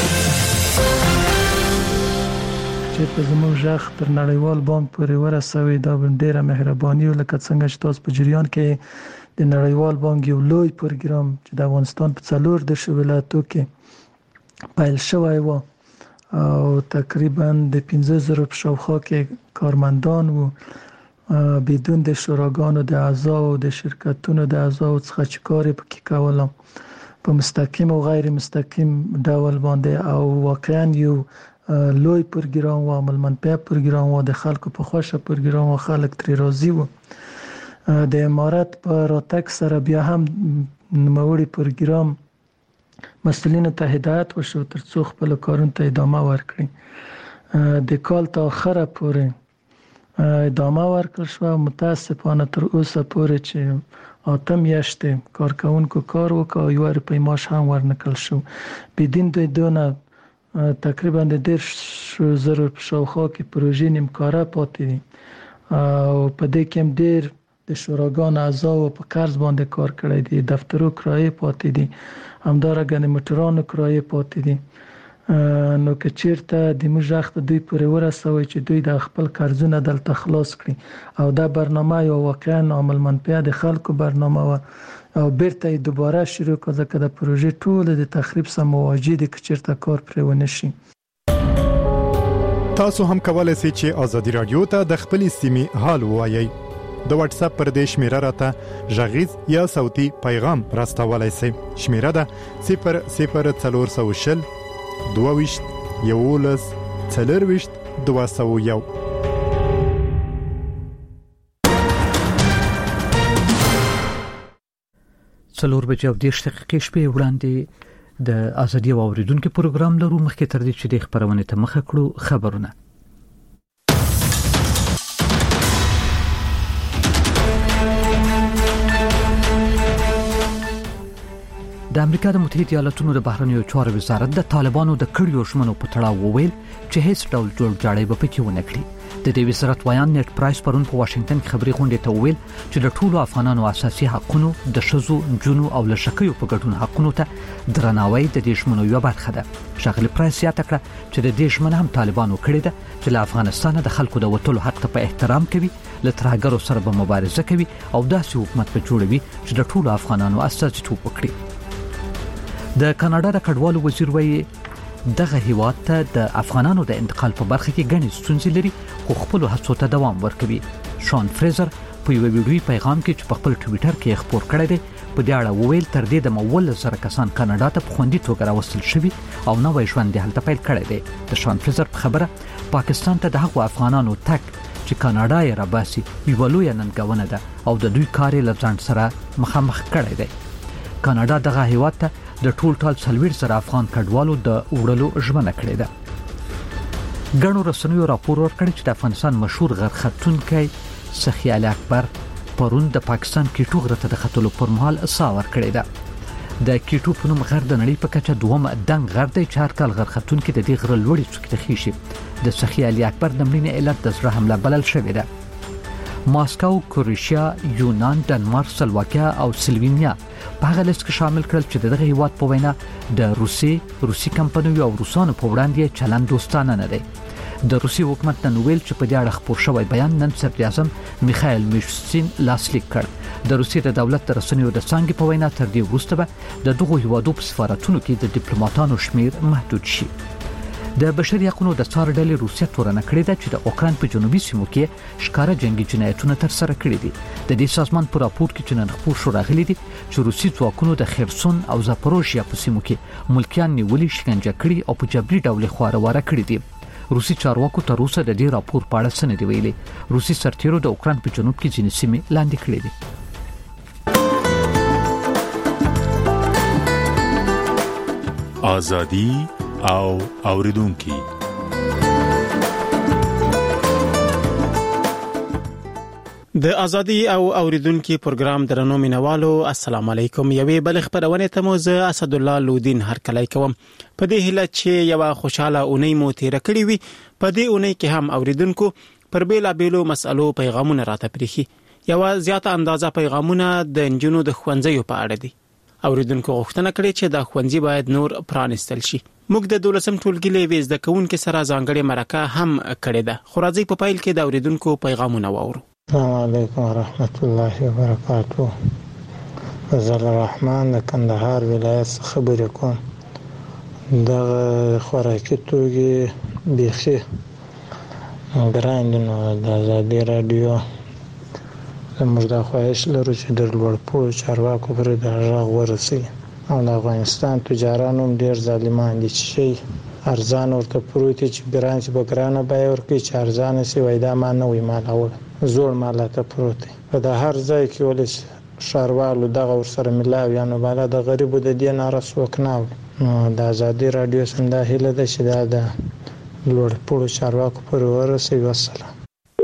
چې په زموږ ژغ تر نړیوال بانک پورې ورسوي دا ډیره مهرباني او لکه څنګه چې تاسو په جریان کې د نړیوال بانک یو لوی پروګرام چې د افغانستان په څلور دیرش ولایتو کې پیل شوی و او تقریبا د پنځه زره په شاوخوا کې کارمندان وو بدون د شوراګانو د اعضاو د شرکتونو د اعضاو څخه چې کار پکې کولم په مستقیم او غیر مستقیم ډول باندې او واقعا یو لوی پروګرام و، عمل منپه پروګرام و، د خلکو په خوښه پروګرام و، خلک ترې راضي وو. د امارات په راتګ سره بیا هم نوموړي پروګرام مسؤلینو ته هدایت وشو ترڅو خپل کارونو ته ادامه ورکړي. د کال تا اخره پورې ادامه ورکړل شو. متاسفانه تر اوسه پورې چې اته میاشتې کارکونکو کار وکړ یو روپۍ معاش هم ورنکړل شو. بدین دوی دونه تقریبا د دیرش زره په شاوخوا کې پروژې نیمکاره پاتې دي او په دې کې هم ډېر د شوراګانو اعضاو په قرض باندې کار کړی دی، دفترو کرایې پاتې دي، همدارنګه د موټرانو کرایې پاتې دي. نو که چیرته د موږ ژغ ته دوی پورې ورسوي چې دوی د خپل قرضونه دلته خلاص کړي او دا برنامه یو واقعا عمل منپه د خلکو برنامه و او بیرته دوباره شروع کړه ځکه د پروژې ټول د تخریب سره مواجه دي چې چیرته کار پرې ونشي. تاسو هم کولای شئ چې آزادي رادیو ته د خپل سیمې حال ووایي. د واتس اپ پر دې شمیره راته غږیز یا صوتي پیغام راستولای شئ. شمیره ده صفر صفر څلور سوه شل دوه ویشت یولس څلور ویشت دوه سوه یو. څلور بجې او دېرش دقیقې شپې وړاندې د ازادي اوریدونکو پروګرام لرو. مخکې تر دې چې د خبرونه ته مخه کړو خبرونه. د امریکا د متحده ایالاتونو د بهرنیو چارو وزارت د طالبانو د کړیو ژمنو په تړاو وویل چې هیڅ ډول جوړجاړی به پکې ونه کړي. د دې وزارت ویان نیټ پرایس پرون په واشنگټن کې خبري غونډه ته وویل چې د ټولو افغانانو اساسي حقوقو د شذو جنو او لشکيو په ګډون حقوقو ته درناوی د دې ژمنو یو برخه ده. شغله پرایس یاد کړه چې د دې ژمنه هم طالبانو کړې ده چې له افغانستان د خلکو د وټولو حق ته په احترام کوي، له ترهګرو سره به مبارزه کوي او داسې حکومت به جوړوي چې د ټولو افغانانو استازیتوب وکړي. د کاناډا د کډوالو وزیر وایي دغه هیواد ته د افغانانو د انتقال په برخه کې ګڼې ستونزې لري خو خپل هڅو ته دوام ورکوي. شان فریزر په یو ویډیوي پیغام کې چې په خپل ټویټر کې خبر کړی دی په دې اړه وویل تر دې د مول سره کسان کاناډا ته په خوندي توګه راوستل شوي او نوې ژوند هلته پیل کړی دی. د شان فریزر په خبره پاکستان ته د هغو افغانانو تک چې کاناډا یې راباسي یو لوی ننګونه ده او د دوی کار له ځان سره مخامخ کړی دی. کاناډا دغه هیواد ته د ټول ټال څلوېښت زره افغان کډوالو د وړلو ژمنه کړې ده. ګڼو رسنیو راپور ورکړی چې د افغانستان مشهور غرختونکی سخي علي اکبر پرون د پاکستان کیټو غره ته د ختلو پر مهال ساه ورکړې ده. د کیټو په نوم غر د نړۍ په کچه دوم دنګ غر دی چې هر کال غرختونکي د دې غره لوړې څوکې ته خېږي. د سخي علي اکبر د مړینې علت د زړه حمله بلل شوې ده. ماسکو، کروشیا، یونان، ډنمارک، سلواکیا او سلوینیا په هغه لیست کې شامل کړل چې دغه هیواد په وینا د روسي روسي کمپنیو او روسانو په وړاندې چلند دوستانه نه دی. د روسي حکومت نن ویل چې په دې اړه خبر شوی بیان نن صدر اعظم میخائیل میشوستین لاسلیک کړ. د روسي د دولت د رسنیو د څنګه په وینا تر دې وروسته به د دغه هیوادو په سفارتونو کې د ډیپلوماټانو شمیر محدود شي. د بشري حقوقو د څار ډلې روسیه تورنه کړې ده چې د اوکران په جنوبي سیمو کې ښکارا جنگي جنایتونه تر سره کړي دي. د دې سازمان په راپور کې چې نن خبر شو راغلي دي چې روسي ځواکونو د خرسون او زاپروژیا په سیمو کې ملکیان نیولي، شکنجه کړي او په جبري ډول خواره کړي دي. روسي چارواکو تر اوسه د دې راپور په اړه څه نه دی ویلي. روسي سرتیرو د اوکران په جنوب کې ځینې سیمې لاندې کړې دي. ازادي او اوریدونکي د ازادي او اوریدونکو پروګرام درنو مینوالو السلام علیکم. یوې بل خبرونه ته مو زه اسد الله لودین هرکلی کوم. په دې هله چې یو خوشاله اونۍ مو تیر کړی وي په دې اونۍ کې هم اوریدونکو پر بیلا بیلو مسالو پیغامونه راته پریخي. یو زیاته اندازه پیغامونه د انجونو د خوندزیو په اړه دي. اوریدونکو غوښتنه کړې چې د خوندزي باید نور پرانستل شي. موږ د دولسم ټولګي لوي زده کوونکو سره ځانګړې مرکه هم کړې ده. خو راځي په پایل کې د اوریدونکو پیغامونه واورو. السلام علیکم ورحمت الله وبرکاتہ. فضل الرحمن د کندهار ولایت خبرې کوم. د خوراکي توګي بيخي ګران نو د ازادي رادیو موږ د خواهش لرو چې د لوړپوړو چارواکو پر د غږ ورسي او د افغانستان تجارانو ډیر ظالمان دي چې ارزان ورته پروتي چې ګران چې بګرانه بای ورکي چې ارزان سي وای دا ما نه وي مال اول زوړ مال ته پروتي په د هر ځای کې ولس شاروالو دغه ور سره ملاوي یا نو بالا د غریبو د دین رسوک نه نو د ازادي رادیو څنګه هله ده چې دا د لوړپوړو چارواکو پر ورسي. والسلام.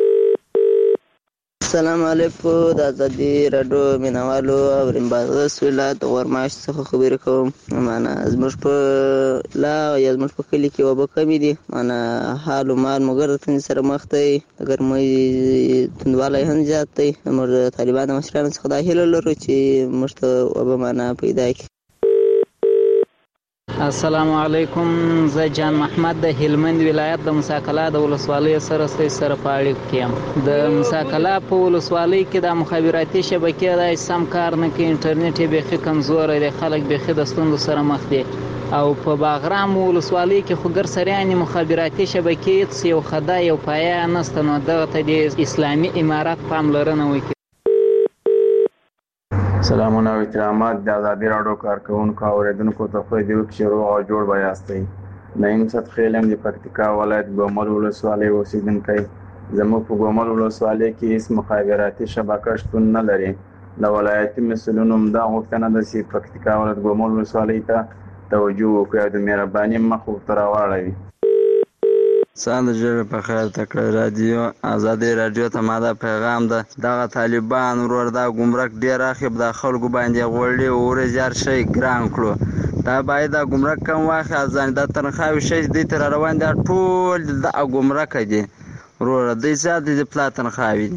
السلام علیکم. د ازادي رادیو مینوالو او رمباز ولایت ورماش څخه خبرې کوم. معنا زموږ په لا یا زموږ په کلی کې وبو کمی دي. معنا حال مال مګر سره مخ دی اگر مې تندواله هم زیات دی. موږ طالبان مشران څخه دا هیله لرو چې موږ ته وبو معنا پیدا کړي. السلام علیکم. زه جان محمد د هلمند ولایت د مساکلا د ولسوالۍ سره سره په اړیکه کې یم. د مساکلا په ولسوالۍ کې د مخابراتي شبکې د سم کار نه کوي، انټرنیټ یې بیخي کمزوری دی، خلک بیخي د ستونزو سره مخ دي. او په باغرام ولسوالۍ کې خو ګر سریانې مخابراتي شبکې هېڅ یو خدای یو پایه نشته، نو دغه ته د اسلامي امارات پاملرنه وکړي. سلامونه او احترامات د ازادي راډیو کارکونکو او اوریدونکو ته خو دې وکړي روغ او جوړ به یاستئ. نعیم صدقې یم د پکتیکا ولایت ګومل ولسوالۍ اوسیدونکی. زموږ په ګومل ولسوالۍ کې هېڅ مخابراتي شبکه شتون نه لري. د ولایتي مسؤلینو همدا غوښتنه ده چې پکتیکا ولایت ګومل ولسوالۍ ته توجه وکړي او د مهرباني مخ ورته راواړوي. سال جوړ په خیر تکړه رادیو آزادي رادیو ته ماده پیغام ده. دغه طالبان ورور دا ګمرک ډیر اخیب د خلکو باندې غوړي او ورزار شي ګران کړو. دا باید د ګمرک کم واخه ځان د تنخواوي شي د تر روان دي ټول د ګمرک دي ورور د زیات د پلاتن خاوي.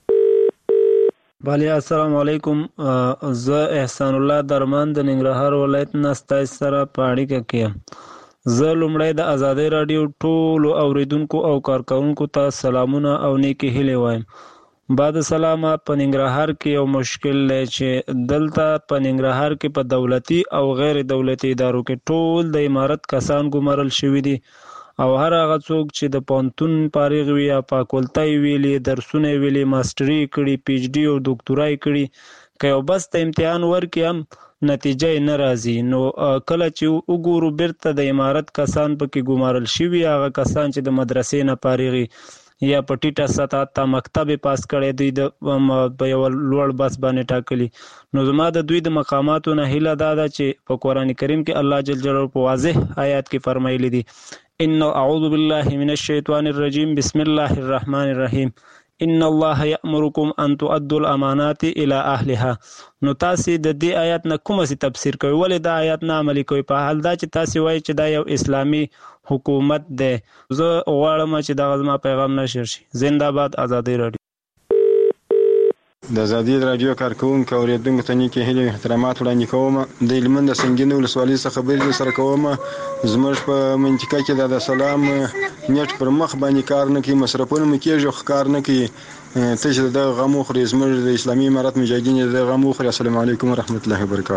بله السلام علیکم. زه احسان الله درمان د ننګرهار ولایت نه ستاسو سره په اړیکه کې یم. زه لومړی د ازادۍ راډیو ټولو اوریدونکو او کارکونکو ته سلامونه او نیکې هیلې وایم. بعد سلامه په ننګرهار کې یو مشکل دی چې دلته په ننګرهار کې په دولتي او غیر دولتي ادارو کې ټول د امارت کسان ګمارل شوي دي او هر هغه څوک چې د پوهنتون فارغ وي یا فاکولټۍ ویلي، درسونه ویلي، ماسټري کړي، پی ایچ ډي او ډاکټورای کړي، که یو بس ته امتحان ورکړي هم نتیجه یې نه راځي. نو کله چې وګورو بیرته د امارت کسان پکې ګمارل شوي، هغه کسان چې د مدرسې نه فارغ یا په ټیټه سطح ته مکتب پاس کړی دوی د په یو لوړ بس باندې ټاکلي. نو زما د دوی د مقاماتو نه هیله دا ده چې په قرآن کریم کې الله جل جلاله په واضح آیات کې فرمایلی دي ان اعوذ بالله من الشیطان الرجیم بسم الله الرحمن الرحیم ان الله یأمرکم ان تؤدوا الامانات الى اهلها. نو تاسو د دې آیات نه کومه سي تفسیر کوي؟ ولې دا آیات نه عملي کوي؟ په حال دا چې تاسو وایي چې دا یو اسلامي حکومت دی. زه غواړم چې دا زما پیغام نشر شي. زنده باد ازادي رادیو. د ازادي رادیو کارکونکو او اوریدونکو ته نیکې هیلې او احترامات وړاندې کوم. د هلمند د سنګین ولسوالۍ څخه خبرې سره کوم. زموږ په منطقه کې د سلام نیټ پر مخ باندې کار نه کوي، مصرفونه مو کېږي خو کار نه کوي. ته چې د غم وخورې زموږ د اسلامي امارت مجاهدین د غم وخورې. السلام علیکم ورحمت الله وبرکاته.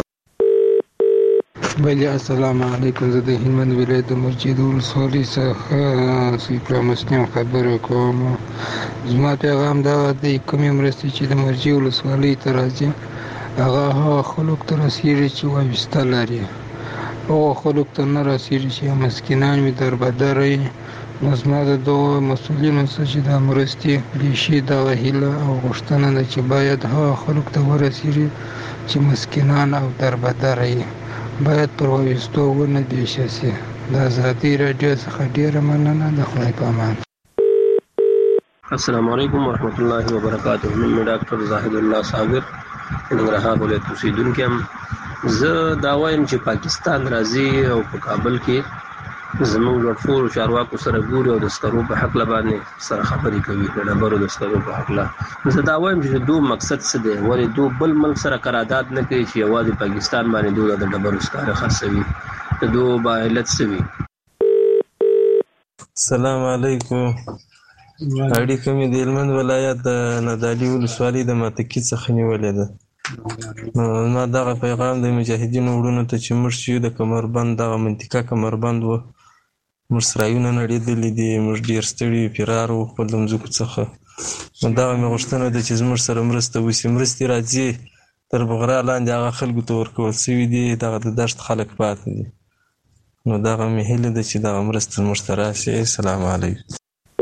بله السلام علیکم. زه د هلمند ولایت د مسجد ولسوالۍ څخه سیپرا مسلم خبره کوم. زما پیغام دا دی کومې مرستې چې د مرجع ولسوالۍ ته راځي هغه هغه خلکو ته رسېږي چې وابسته لري، هغو خلکو ته نه رسېږي چې مسکینان وي دربدره وي. نو زما د دغو مسؤلینو څخه چې دا مرستې بیشي دغه هیله او غوښتنه ده چې باید هغه خلکو ته ورسېږي چې مسکینان او دربدره وي، باید پر وابستو ونه دیشه سي. د ازادي راډیو څخه ډېره مننه. د خدای په امان. السلام علیکم ورحمۃ اللہ وبرکاتہ. نوم می ډاکټر زاهد الله صابر ننګرهار ولایت اوسیدونکی یم. زه دا وایم چې پاکستان راځي او په کابل کې زموږ لوړپوړو چارواکو سره ګوري او د سکرو په حق باندې سره خبرې کوي، د ډبرو د سکرو په حق. زه دا وایم چې دو مقصد څه دی؟ ولې دو بل ملک سره قرارداد نه کوي چې یوازې پاکستان باندې دو د ډبرو سکاره خرڅوي؟ د دو با علت څه وي؟ السلام علیکم. اړیکه مې د هلمند ولایت د نادعلي ولسوالۍ د ماتکي څخه نیولې ده. ما دغه پیغام د مجاهدینو وروڼو ته چې موږ چې د کمربند دغه منطقه کمربند و، موږ سرایونه نړېدلي دي، موږ ډېر ستړي فرار وو خپل د مځکو څخه. نو دغه مې غوښتنه ده چې زموږ سره مرسته وشي. مرستې راځي تر بغرا لاندې هغه خلکو ته ورکول شوي دي، دغه د دشت خلک پاتې دي. نو دغه مې هیله ده چې دغه مرسته زموږ ته راشي. السلام علیکم.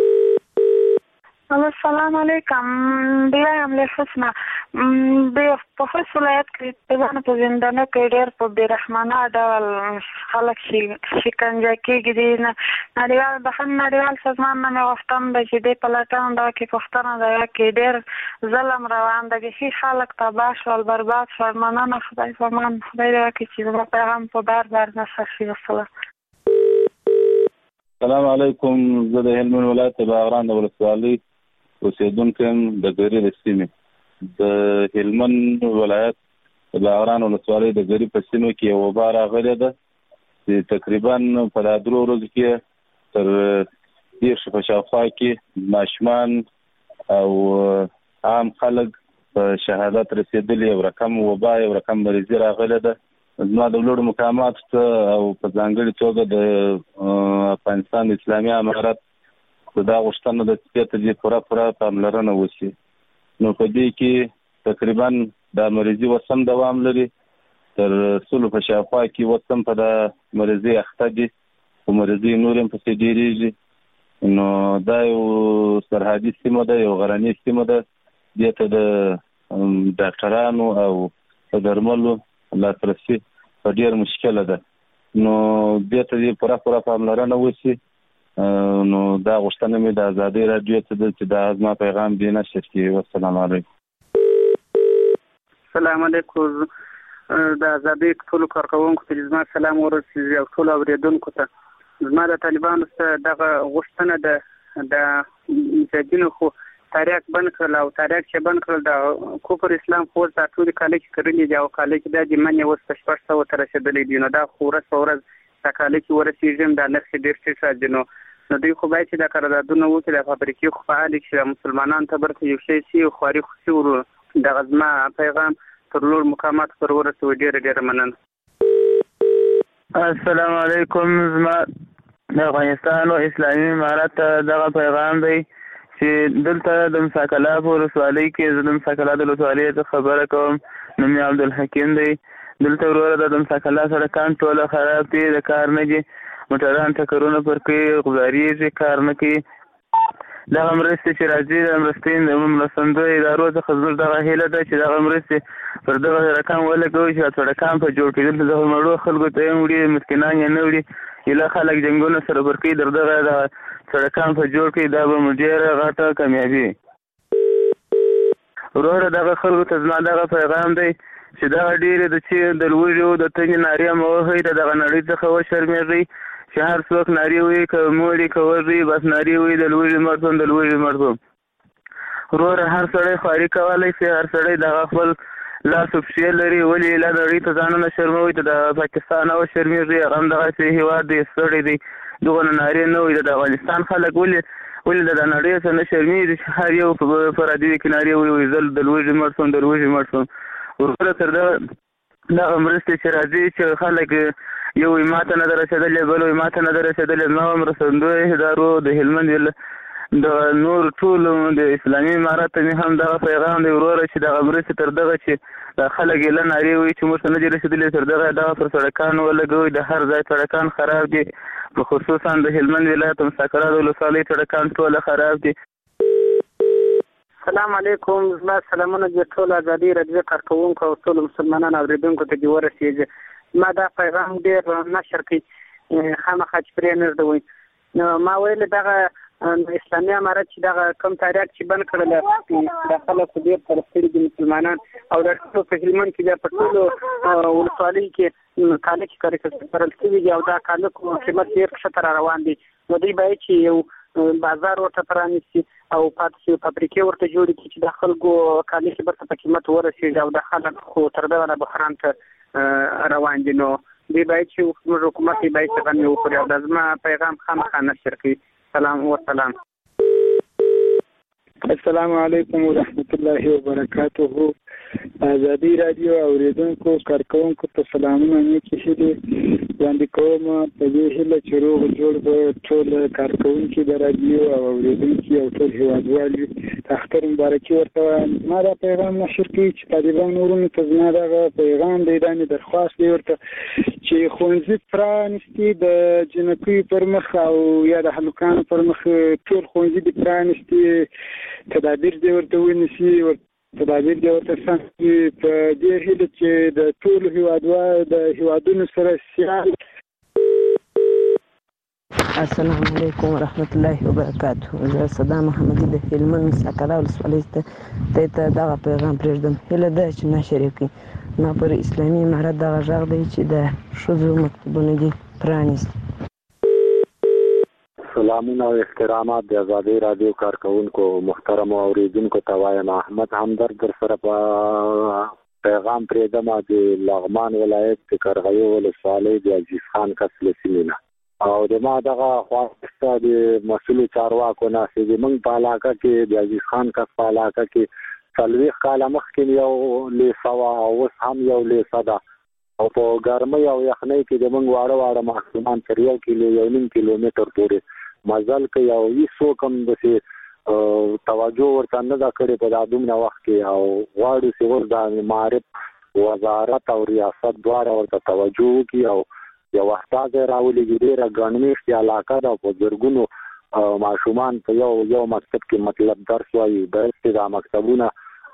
السلام علیکم. بیایم له حسنه د په خوست ولایت کې په ځان په زندانه کې ډېر په بېرحمانه ډول خلک شکنجه کېږي. د نړیوال د هم نړیوال سازمان نه مې غوښتنه ده چې دې په لټون دغه کې پوښتنه ده کې ډېر ظلم روان ده، بیخي خلک تباه شول، برباد شول. مننه خدای پامان. خدای دې وکړي چې زما پیغام په بار بار نشر شي. وسلام. السلام علیکم. زه د هلمند ولایت د باغران د ولسوالۍ اوسیدونکی یم د ګری د سیمې. د هلمند ولایت د باغران ولسوالۍ د ګری په سیمه کې یو وبا راغلې ده چې تقریبا په دا درو ورځو کې تر دیرش په شاوخوا کې ماشومان او عام خلک په شهادت رسیدلي، یو رقم وبا یو رقم مریضي راغلی ده. زما د لوړو مقاماتو ته او په ځانګړې توګه د افغانستان د اسلامي امارت دا غوښتنه ده چې دې ته دې پوره پوره پاملرنه وشي. نو په دې کې تقریبا دا مریضي اوس هم دوام لري، تر سلو په شاوخوا کې اوس هم په دا مریضي اخته دي، خو مریضي نور هم پسې ډېرېږي. نو دا یو سرحدي سیمه ده، یو غرنۍ سیمه ده، دې ته د ډاکټرانو او درملو لاسرسي په ډېر مشکله ده. نو دې ته دې پوره پوره پاملرنه وشي. نو دا غوښتنه مې د ازادۍ راډیو ته ده چې دا زما پیغام دې نشر کړي. والسلام علیکم. السلام علیکم. د ازادۍ ټولو کارکوونکو ته زما سلام ورسېږي او ټولو اورېدونکو ته زما د طالبانو څخه دغه غوښتنه ده د مجاهدینو خو تاریخ بند کړل او تاریخ چې بند کړل د کفر اسلام فوج دا ټول کالي کې کړنی دی او کالي کې د جمعنی اوس په شپږ سوه تر رسیدلې دي. نو دا خو ورځ په ورځ دا کالي کې ورسېږي دا نرخ ډېر ټیټ راځي. نو نو دوی خو باید چې دا قراردادونه وکړي، د فابریکې خو فعال کړي، مسلمانانو ته برته یو شی شي خواري خو شي ورو دغه زما پیغام تر لوړ مقامات پر ورسوي. ډېره ډېره مننه. السلام علیکم. زما د افغانستان او اسلامي امارت دغه پیغام دی چې دلته د مساکلا په ولسوالۍ کې زه د مساکلا د ولسوالۍ څخه خبره کوم. نوم یې عبدالحکیم دی. دلته وروره د مساکلا سړکان ټوله خراب دي، د کار نه دي، موټران ټکرونه پر کوي، غباریږي، کار نه کوي. دغه مرستې چې راځي د مرستې د مرستندویو ادارو څخه زموږ دغه هیله ده چې دغه مرستې پر دغه سړکان ولګوي چې سړکان په جوړ کېدل دغه مړو خلکو ته یې وړي، مسکینان یې نه وړي. ایله خلک جنګونه سره پر کوي، در دغه د سړکان په جوړ کړي، دا به مو ډېره غټه کامیابي. وروره دغه خلکو ته زما دغه پیغام دی چې دغه ډېرې د چې د لوږې او د تنګې نارې مه وهئ، د دغه نړۍ څخه وشرمېږئ چې هر څوک نارې وایي، که موړي که وږي بس نارې وایي د لوږې مړ شوم، د لوږې مړ شوم. وروره هر سړی خواري کولی شي، هر سړی دغه خپل لاس او پښې لري، ولې له نړۍ ته ځانونه شرموي، ته د پاکستان او شرمېږي، هغه هم دغسې هېواد دی ستړی دی، دغه نه نارې نه وایي. د افغانستان خلک ولې ولې د نړۍ څخه نه شرمېږي چې هر یو په رادیو کې نارې وایي زه د لوږې مړ شوم، د لوږې مړ شوم. وروره تر دغه دغه مرستې چې راځي چې خلک یو وایي ما ته نه ده رسېدلې، بل وایي ما ته نه ده رسېدلې، زما مرستندویو ادارو د هلمند د نور ټولو د اسلامي امارت ته مې هم دغه پیغام دی وروره چې دغه مرستې تر دغه چې دا خلک ایله نارې وایي چې موږ ته نه دي رسېدلې، تر دغه دغه پر سړکانو ولګوئ. د هر ځای سړکان خراب دي، په خصوصا د هلمند ولایت مساکلا د ولسوالۍ سړکان ټوله خراب دي. السلام علیکم. زما سلامونه د ټول ازادي راډیو کارکوونکو او ټول مسلمانانو اورېدونکو ته دې ورسېږي. ما دا پیغام ډېر نشر کړي، خامخا چې پرې نه ږدوئ. نو ما ویل دغه اسلامي امارت چې دغه کوم تاریخ چې بند کړل د خلکو ډېر ترستړي دي مسلمانان او د ټولو په هلمند کې د په ټولو ولسوالۍ کې کاله کې کرل شوي دي او دا کاله قیمت ډېر ښکته را روان دي. نو دوی باید چې یو بازار ورته پرانیستي او پاتې فابریکې ورته جوړې کړي چې د خلکو کالي کې برته په قیمت ورسېږي او د خلک خو تر دغه نه بحران ته روان دي. نو دوی باید چې زموږ حکومت یې باید څه غنې وکړي او دا زما پیغام خامخا نشر کړي. سلام والسلام. السلام علیکم ورحمت الله وبرکاته. ازادي راډیو اوریدونکو کارکونکو ته سلامونه نیکی هیلې وړاندې کوم په دې هیله چې روغ جوړ به ټول کارکونکي د راډیو او اوریدونکي او ټول هیوادوال اختر مبارکي ورته. ما دا پیغام نشر کړي چې طالبان ورونو ته زما دغه پیغام دی، دا مې درخواست دی ورته چې ښوونځي پرانیستي د جنکیو پر مخ او یا د هلکانو پر مخ ټول ښوونځي دي پرانیستي، تدابیر دې ورته ونیسي، تدابیر دې ورته سم کړي په دې هیله چې د ټولو هیوادوالو د هیوادونو سره سیال. السلام علیکم ورحمت الله وبرکاته. زه صدام محمدي د هلمند مساکلا ولسوالۍ ته ته دغه پیغام پرېږدم. هیله ده چې نشر یې کړي. ما پر اسلامي امارت دغه غږ دی چې د ښځو مکتبونه دي پرانیست. سلامونه او احترامات د ازادي راډیو کارکونکو محترم اوریدونکو ته وایم. احمد همدرد در سره په پیغام پرې دمه د لغمان ولایت د کرغیو ولسوالۍ د عزیز خان کس له سیمې نه او د ما دغه خواسته د مسؤل چارواکو نه چې موږ په علاقه کې د عزیز خان کس په علاقه کې څلوېښت کاله مخکې یو لیسه وه او اوس هم یو لیسه ده او په ګرمۍ او یخنۍ کې د موږ واړه واړه ماشومان تر یو کیلو یو نیم کیلومتر پورې مزل کوي او هېڅوک هم داسې توجه ورته نه ده کړې په دا دومره وخت کې او غواړو چې اوس د معارف وزارت او ریاست دواړه ورته توجه وکړي او یو استازی راولېږي. ډېره ګڼ مېشتې علاقه ده او په زرګونو ماشومان په یو یو مکتب کې مطلب درس وایي. باید چې دا مکتبونه